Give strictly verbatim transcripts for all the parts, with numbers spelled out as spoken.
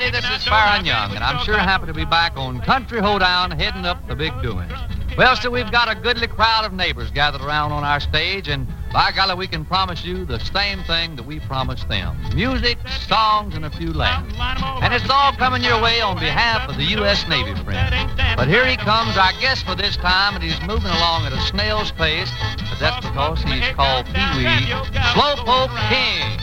Navy, this is Farron Young, and I'm sure happy to be back on Country Hoedown heading up the big doings. Well, so we've got a goodly crowd of neighbors gathered around on our stage, and by golly, we can promise you the same thing that we promised them. Music, songs, and a few laughs. And it's all coming your way on behalf of the U S Navy friends. But here he comes, our guest for this time, and he's moving along at a snail's pace, but that's because he's called Pee-wee Slowpoke King.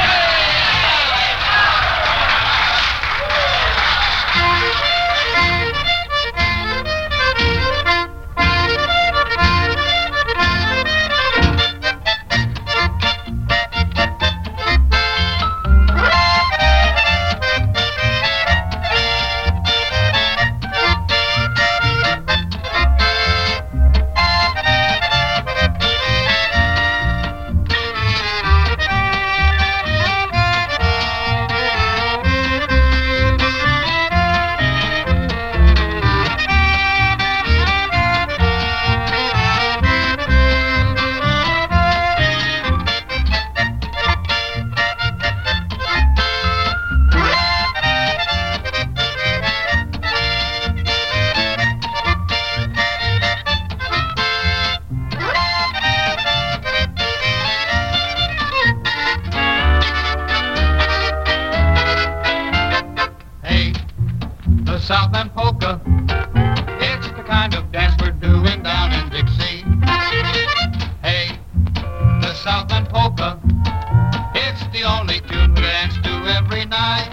Southland polka, it's the kind of dance we're doing down in Dixie. Hey, the Southland polka, it's the only tune we dance to every night.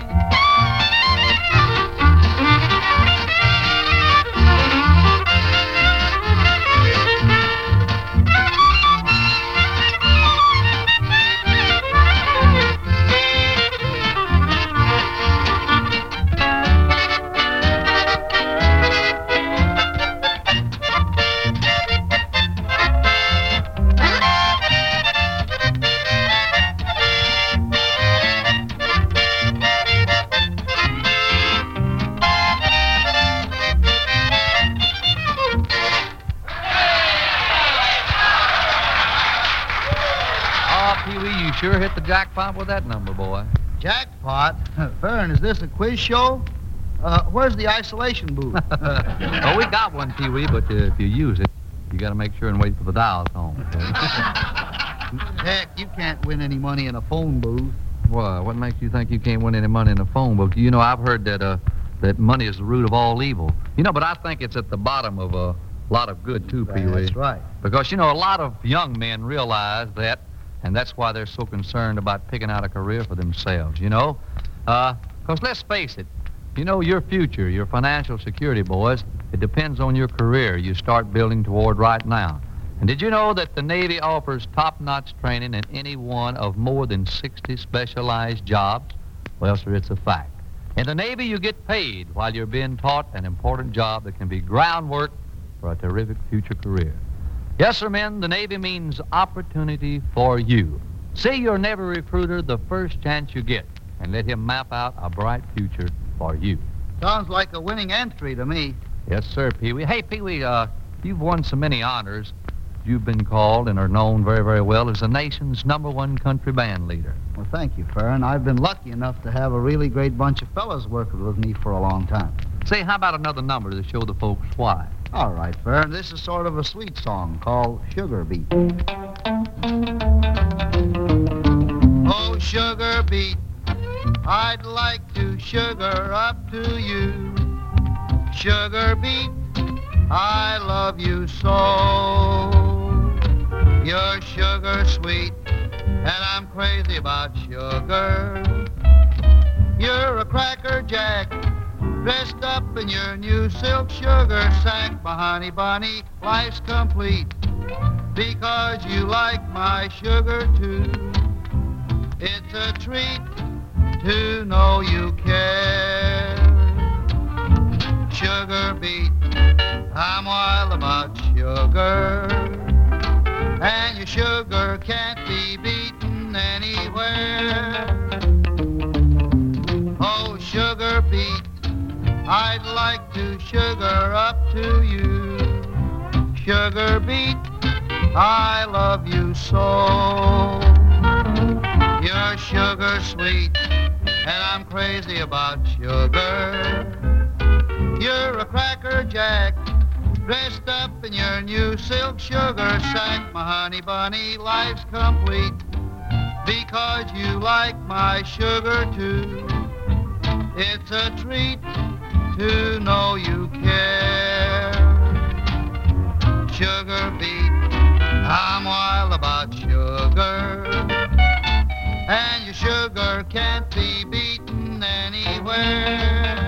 Pee-wee, you sure hit the jackpot with that number, boy. Jackpot? Vern, is this a quiz show? Uh, where's the isolation booth? Oh, we got one, Pee-wee, but uh, if you use it, you got to make sure and wait for the dials home. Okay? Heck, you can't win any money in a phone booth. Well, what makes you think you can't win any money in a phone booth? You know, I've heard that uh, that money is the root of all evil. You know, but I think it's at the bottom of a lot of good, too, Pee-wee. That's right. Because, you know, a lot of young men realize that, and that's why they're so concerned about picking out a career for themselves, you know? Because uh, let's face it, you know, your future, your financial security, boys, it depends on your career you start building toward right now. And did you know that the Navy offers top-notch training in any one of more than sixty specialized jobs? Well, sir, it's a fact. In the Navy, you get paid while you're being taught an important job that can be groundwork for a terrific future career. Yes, sir, men, the Navy means opportunity for you. See your Navy recruiter the first chance you get, and let him map out a bright future for you. Sounds like a winning entry to me. Yes, sir, Pee-wee. Hey, Pee-wee, uh, you've won so many honors. You've been called and are known very, very well as the nation's number one country band leader. Well, thank you, Fern. I've been lucky enough to have a really great bunch of fellas working with me for a long time. Say, how about another number to show the folks why? All right, Fern. This is sort of a sweet song called Sugar Beet. Oh, sugar beet, I'd like to sugar up to you. Sugar beet, I love you so. You're sugar sweet, and I'm crazy about sugar. You're a cracker jack, dressed up in your new silk sugar sack. My honey bunny, life's complete, because you like my sugar too. It's a treat to know you care. Sugar beet, I'm wild about sugar, and your sugar can't be beaten anywhere. Oh, sugar beet, I'd like to sugar up to you. Sugar beet, I love you so. You're sugar sweet, and I'm crazy about sugar. You're a cracker jack, dressed up in your new silk sugar sack. My honey bunny, life's complete because you like my sugar too. It's a treat to know you care. Sugar beet, I'm wild about sugar, and your sugar can't be beaten anywhere.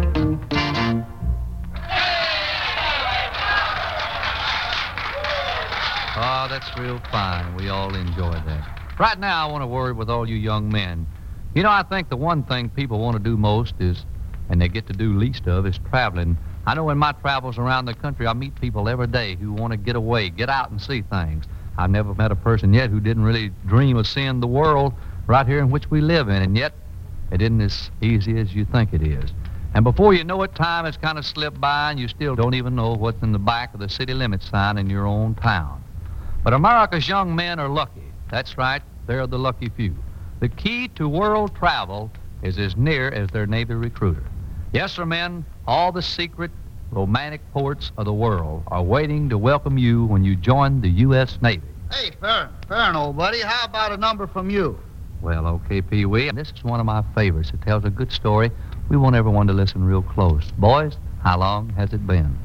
Oh, that's real fine. We all enjoy that. Right now, I want to word with all you young men. You know, I think the one thing people want to do most is, and they get to do least of, is traveling. I know in my travels around the country, I meet people every day who want to get away, get out and see things. I've never met a person yet who didn't really dream of seeing the world right here in which we live in, and yet it isn't as easy as you think it is. And before you know it, time has kind of slipped by, and you still don't even know what's in the back of the city limits sign in your own town. But America's young men are lucky. That's right, they're the lucky few. The key to world travel is as near as their Navy recruiter. Yes, sir, men, all the secret, romantic ports of the world are waiting to welcome you when you join the U S Navy. Hey, Farron, Farron, old buddy, how about a number from you? Well, okay, Pee Wee. This is one of my favorites. It tells a good story. We want everyone to listen real close. Boys, how long has it been?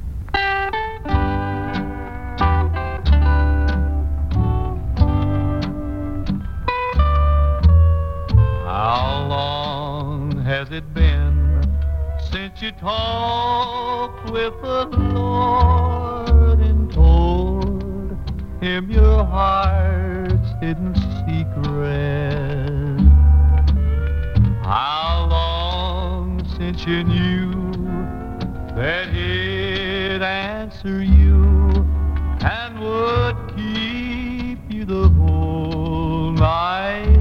How long has it been since you talked with the Lord and told him your heart's hidden secret? How long since you knew that he'd answer you and would keep you the whole night?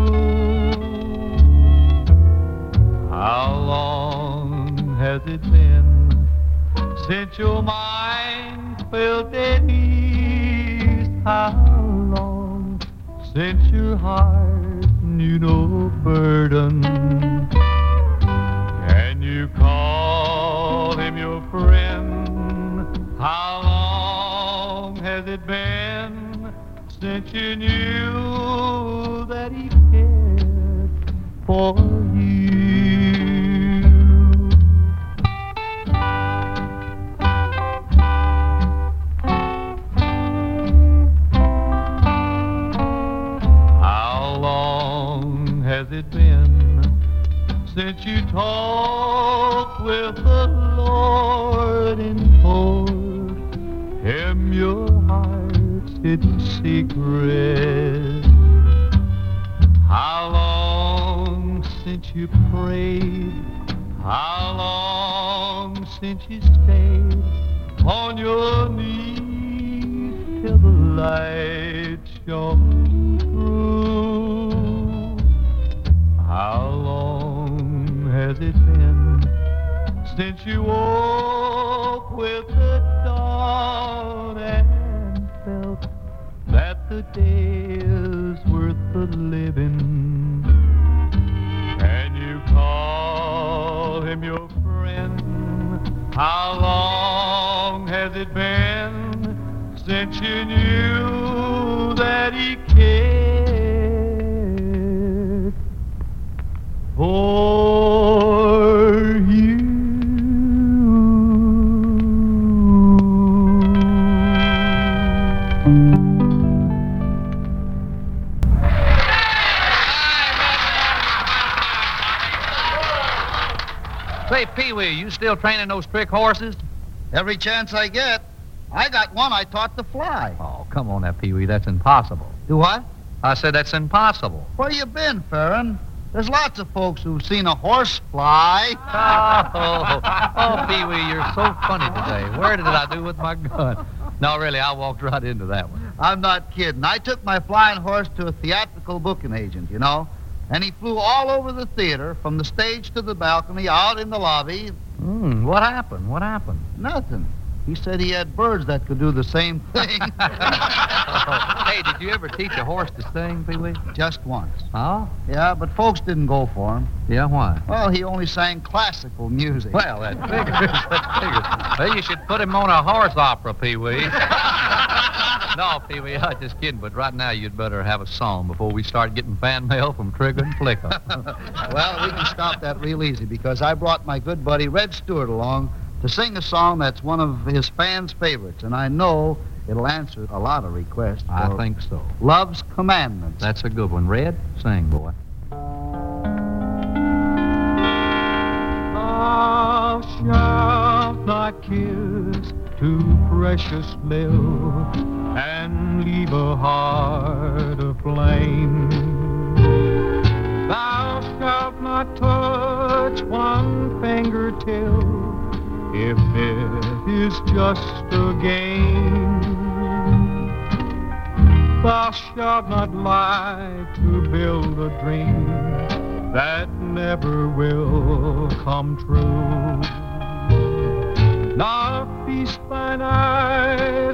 How long has it been since your mind felt at ease? How long since your heart knew no burden? Can you call him your friend? How long has it been since you knew that he cared for you? Has it been since you talked with the Lord and told him your heart's hidden secret? How long since you prayed? How long since you stayed on your knees till the light shone through? How long has it been since you woke with the dawn and felt that the day is worth the living? Can you call him your friend? How long has it been since you knew that he cared for you? Say, Pee Wee, you still training those trick horses? Every chance I get. I got one I taught to fly. Oh, come on now, Pee Wee, that's impossible. Do what? I said that's impossible. Where you been, Farron? There's lots of folks who've seen a horse fly. Oh, oh, Pee Wee, you're so funny today. Where did I do with my gun? No, really, I walked right into that one. I'm not kidding. I took my flying horse to a theatrical booking agent, you know, and he flew all over the theater, from the stage to the balcony, out in the lobby. Hmm, what happened? What happened? Nothing. He said he had birds that could do the same thing. Hey, did you ever teach a horse to sing, Pee-wee? Just once. Oh? Yeah, but folks didn't go for him. Yeah, why? Well, he only sang classical music. Well, that figures. That figures. Well, you should put him on a horse opera, Pee-wee. No, Pee-wee, I was just kidding, but right now you'd better have a song before we start getting fan mail from Trigger and Flicker. Well, we can stop that real easy because I brought my good buddy Red Stewart along to sing a song that's one of his fans' favorites, and I know it'll answer a lot of requests. I for think so. Love's Commandments. That's a good one. Red, sing, boy. Thou shalt not kiss too precious milk and leave a heart aflame. Thou shalt not touch one fingertip if it is just a game. Thou shalt not lie to build a dream that never will come true. Nor feast thine eyes